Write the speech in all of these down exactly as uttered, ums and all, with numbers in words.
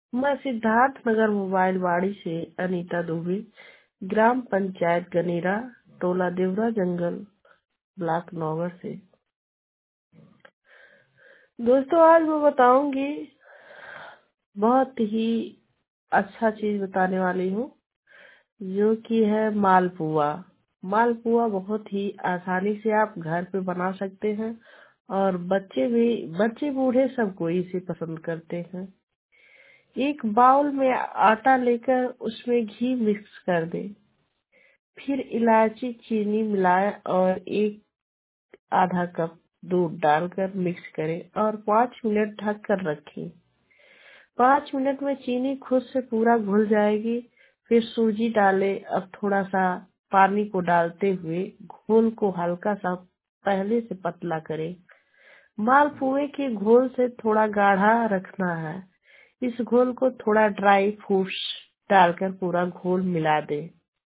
मैं सिद्धार्थ नगर मोबाइल वाड़ी से अनीता दुबे, ग्राम पंचायत गनेरा, टोला देवरा जंगल, ब्लॉक नौगढ़ से। दोस्तों, आज मैं बताऊंगी, बहुत ही अच्छा चीज बताने वाली हूँ, जो कि है मालपुआ। मालपुआ बहुत ही आसानी से आप घर पे बना सकते हैं और बच्चे भी बच्चे बूढ़े सब कोई इसे पसंद करते हैं। एक बाउल में आटा लेकर उसमें घी मिक्स कर दें, फिर इलायची, चीनी मिलाएं और एक आधा कप दूध डालकर मिक्स करें और पाँच मिनट ढक कर रखें। पाँच मिनट में चीनी खुद से पूरा घुल जाएगी। फिर सूजी डालें। अब थोड़ा सा पानी को डालते हुए घोल को हल्का सा पहले से पतला करें। मालपुए के घोल से थोड़ा गाढ़ा रखना है। इस घोल को थोड़ा ड्राई फ्रूट्स डालकर पूरा घोल मिला दें।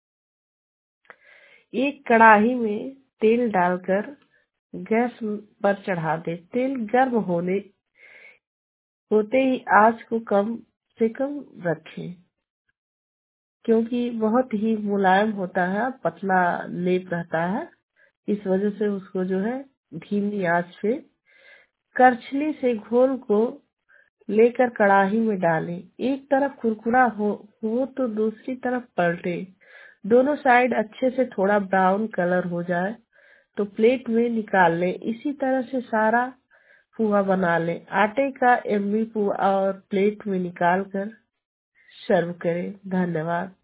एक कढ़ाई में तेल डालकर गैस पर चढ़ा दें। तेल गर्म होने होते ही आंच को कम से कम रखें, क्योंकि बहुत ही मुलायम होता है, पतला लेप रहता है। इस वजह से उसको जो है धीमी आंच पे करछली से घोल को लेकर कढ़ाई में डालें। एक तरफ कुरकुरा हो, हो तो दूसरी तरफ पलटे। दोनों साइड अच्छे से थोड़ा ब्राउन कलर हो जाए तो प्लेट में निकाल लें। इसी तरह से सारा पुआ बना लें। आटे का एम्बी पुआ और प्लेट में निकाल कर सर्व करें। धन्यवाद।